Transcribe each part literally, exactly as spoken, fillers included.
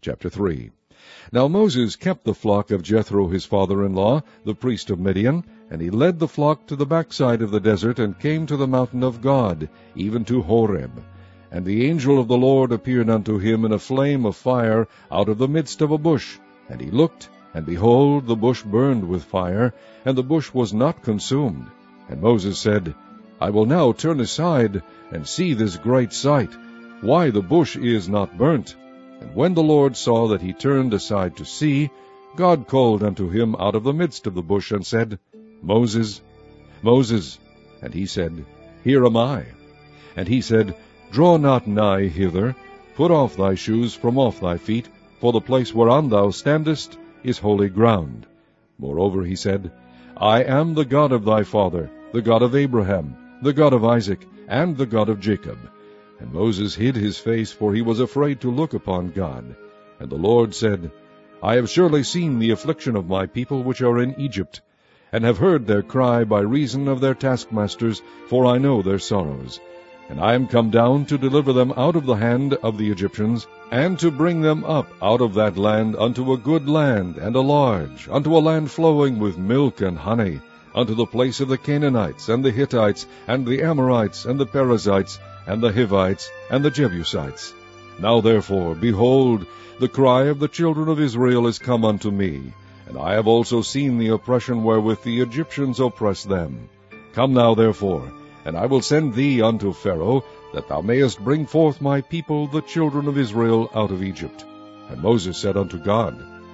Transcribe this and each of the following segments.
Chapter three. Now Moses kept the flock of Jethro his father-in-law, the priest of Midian, and he led the flock to the backside of the desert, and came to the mountain of God, even to Horeb. And the angel of the Lord appeared unto him in a flame of fire out of the midst of a bush. And he looked, and behold, the bush burned with fire, and the bush was not consumed. And Moses said, I will now turn aside, and see this great sight, why the bush is not burnt. And when the Lord saw that he turned aside to see, God called unto him out of the midst of the bush, and said, Moses, Moses. And he said, Here am I. And he said, Draw not nigh hither, put off thy shoes from off thy feet, for the place whereon thou standest is holy ground. Moreover he said, I am the God of thy father, the God of Abraham, the God of Isaac, and the God of Jacob. And Moses hid his face, for he was afraid to look upon God. And the Lord said, I have surely seen the affliction of my people which are in Egypt, and have heard their cry by reason of their taskmasters, for I know their sorrows. And I am come down to deliver them out of the hand of the Egyptians, and to bring them up out of that land unto a good land, and a large, unto a land flowing with milk and honey, unto the place of the Canaanites, and the Hittites, and the Amorites, and the Perizzites, and the Hivites, and the Jebusites. Now therefore, behold, the cry of the children of Israel is come unto me, and I have also seen the oppression wherewith the Egyptians oppress them. Come now therefore, and I will send thee unto Pharaoh, that thou mayest bring forth my people, the children of Israel, out of Egypt. And Moses said unto God,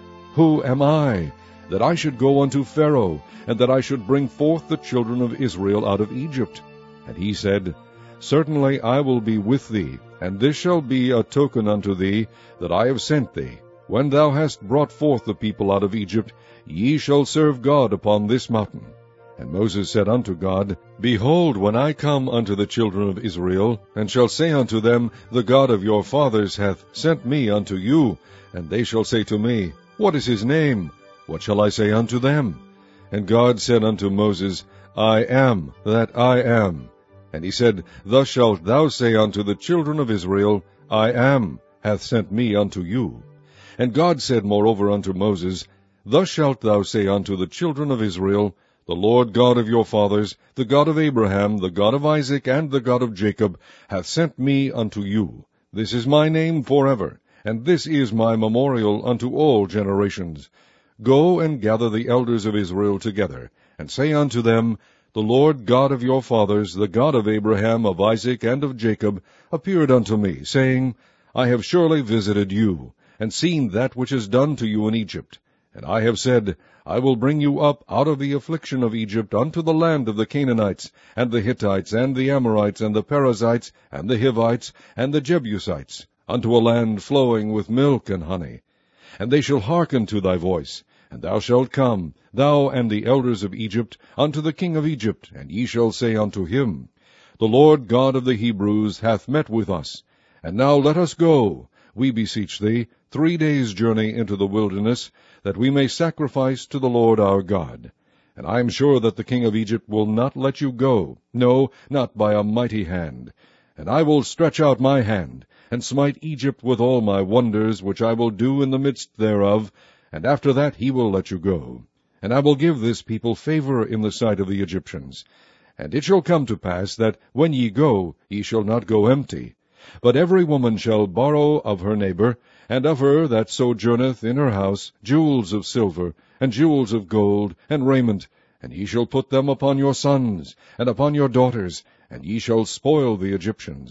Who am I, that I should go unto Pharaoh, and that I should bring forth the children of Israel out of Egypt? And he said, Certainly I will be with thee, and this shall be a token unto thee, that I have sent thee. When thou hast brought forth the people out of Egypt, ye shall serve God upon this mountain. And Moses said unto God, Behold, when I come unto the children of Israel, and shall say unto them, The God of your fathers hath sent me unto you, and they shall say to me, What is his name? What shall I say unto them? And God said unto Moses, I am that I am. And he said, Thus shalt thou say unto the children of Israel, I am hath sent me unto you. And God said moreover unto Moses, Thus shalt thou say unto the children of Israel, The Lord God of your fathers, the God of Abraham, the God of Isaac, and the God of Jacob, hath sent me unto you. This is my name forever, and this is my memorial unto all generations. Go and gather the elders of Israel together, and say unto them, The Lord God of your fathers, the God of Abraham, of Isaac, and of Jacob, appeared unto me, saying, I have surely visited you, and seen that which is done to you in Egypt. And I have said, I will bring you up out of the affliction of Egypt unto the land of the Canaanites, and the Hittites, and the Amorites, and the Perizzites, and the Hivites, and the Jebusites, unto a land flowing with milk and honey. And they shall hearken to thy voice, and thou shalt come, thou and the elders of Egypt, unto the king of Egypt, and ye shall say unto him, The Lord God of the Hebrews hath met with us. And now let us go, we beseech thee, three days' journey into the wilderness, that we may sacrifice to the Lord our God. And I am sure that the king of Egypt will not let you go, no, not by a mighty hand. And I will stretch out my hand, and smite Egypt with all my wonders, which I will do in the midst thereof, and after that he will let you go. And I will give this people favor in the sight of the Egyptians. And it shall come to pass that, when ye go, ye shall not go empty. But every woman shall borrow of her neighbor, and of her that sojourneth in her house, jewels of silver, and jewels of gold, and raiment, and ye shall put them upon your sons, and upon your daughters, and ye shall spoil the Egyptians.